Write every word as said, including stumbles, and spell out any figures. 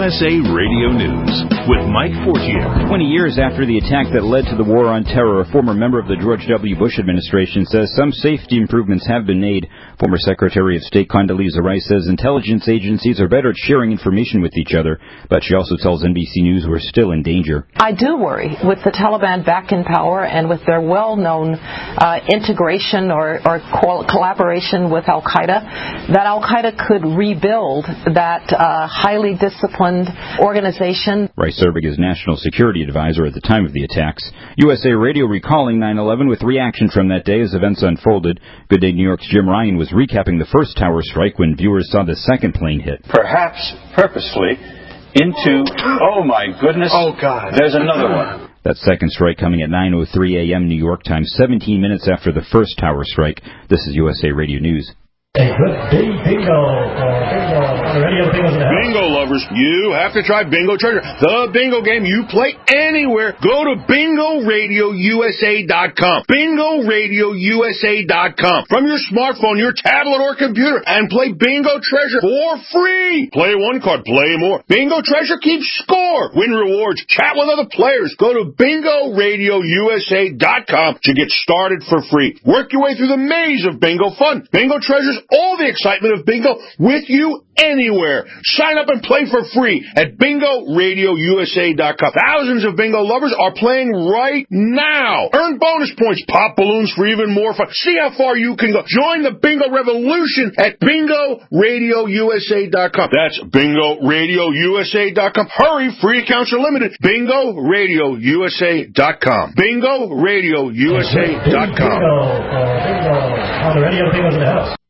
S A Radio News with Mike Fortier. twenty years after the attack that led to the war on terror, a former member of the George W. Bush administration says some safety improvements have been made. Former Secretary of State Condoleezza Rice says intelligence agencies are better at sharing information with each other, but she also tells N B C News we're still in danger. I do worry with the Taliban back in power and with their well-known uh, integration or, or co- collaboration with Al-Qaeda, that Al-Qaeda could rebuild that uh, highly disciplined organization. Rice serving as National Security Advisor at the time of the attacks. U S A Radio recalling nine eleven with reaction from that day as events unfolded. Good Day New York's Jim Ryan was recapping the first tower strike when viewers saw the second plane hit. Perhaps purposely into, oh my goodness, oh God, there's another one. That second strike coming at nine oh three a.m. New York time, seventeen minutes after the first tower strike. This is U S A Radio News. A good big bingo. Uh, bingo. Are there any other bingos in the house? Bingo lovers, you have to try Bingo Treasure. The bingo game you play anywhere. Go to bingo radio u s a dot com. bingo radio u s a dot com. From your smartphone, your tablet, or computer, and play Bingo Treasure for free. Play one card, play more. Bingo Treasure keeps score. Win rewards. Chat with other players. Go to bingo radio u s a dot com to get started for free. Work your way through the maze of bingo fun. Bingo Treasure's all the excitement of bingo with you anywhere. Sign up and play for free at bingo radio u s a dot com. Thousands of bingo lovers are playing right now. Earn bonus points, pop balloons for even more fun. See how far you can go. Join the bingo revolution at bingo radio u s a dot com. That's bingo radio u s a dot com. Hurry, free accounts are limited. bingo radio u s a dot com. bingo radio u s a dot com. Bingo. Uh, bingo. Are there any other bingos in the house?